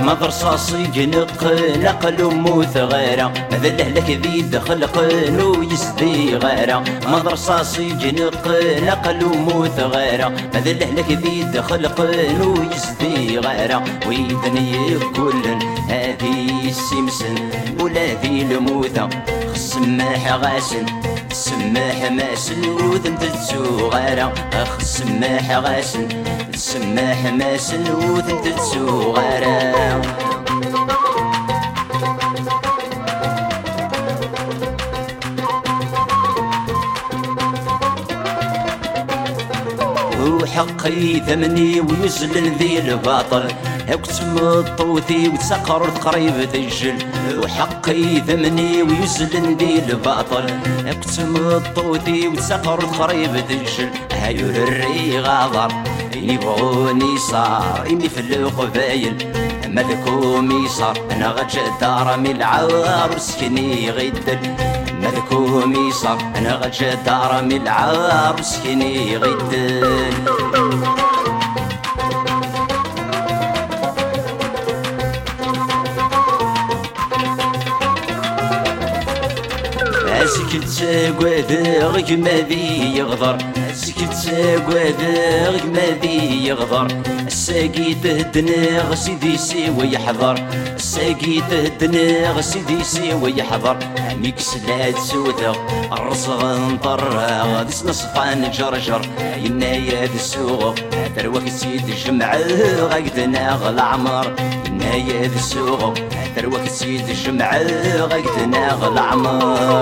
مضرصاصي جنق نقل موت غيره ماذا لهلك ذي دخل قنو يسدي غيره مضرصاصي جنق نقل موت غيره ماذا لهلك ذي دخل قنو يسدي غيره ويدني كل هذه السمسن ولا ذي الموثة السماح غاسل السماح ماسل وذنت السوغارة اخ السماح غاسل السماح ماسل وذنت السوغارة وحقي ثمني ويزلل ذي الباطل اكتم الطوثي وتسقر قريب تجل وحقي ثمني ويزلل ذي الباطل اكتم الطوثي وتسقر قريب تجل هايور الري غاضر يبغوني صار إني في القبايل ملكوم يصار انا غجا دار من العار وسكني غدل ملكوم يصار انا غجا دار من العار وسكني غدل سكت قوادغ ما ذي يغضر سكت قوادغ ما ذي يغضر الساقي تهدناغ سيدي سوى يحضر الساقي تهدناغ سيدي سوى يحضر ميك سلاد سوثغ الرصغ نطرغ ديس نصفان جرجر ينايا ذي السوق تروك سيد الجمع غاقدنا العمر ينايا ذي السوق تروك سيد الجمع غاقدنا العمر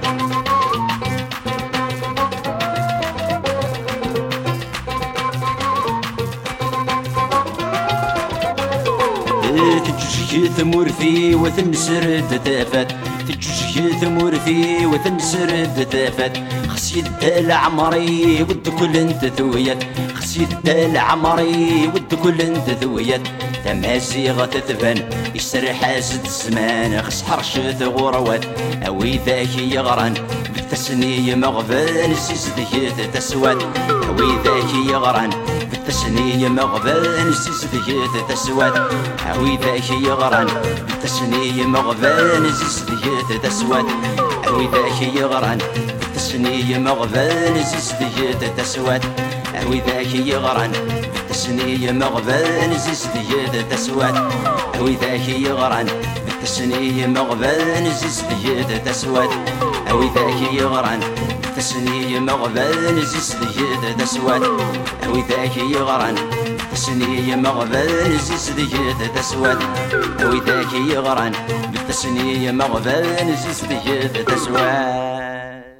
تجوجي ثمورثي وثنسرد تافت تجوجي ثمورثي وثنسرد تافت خسيد العمري ود كل انت ذويت خسيد العمري ود كل انت ذويت تماسيغة تثبن يسرح زد الزمان خس حرشت غروات اوي ذاك يغرن بالتسني مغبان سيزديت تسوات اوي ذاك يغرن بالتسني مغبان سيزديت تسوات اوي ذاك يغرن بالتسني مغبان سيزديت تسوات اوي ذاك يغرن بالتسني مغبان سيزديت تسوات اوي ذاك يغرن بالتسني مغبان سيزديت تسوات اوي ذاك يغرن بالتسني مغبان سيزديت تسوات اوي ذاك يغرن بالتسني مغبان سيزديت تسوات اوي ذاك يغرن بالتسني مغبان سيزديت تسوات اوي ذاك يغرن بالتسني مغبان سيزديت تسوات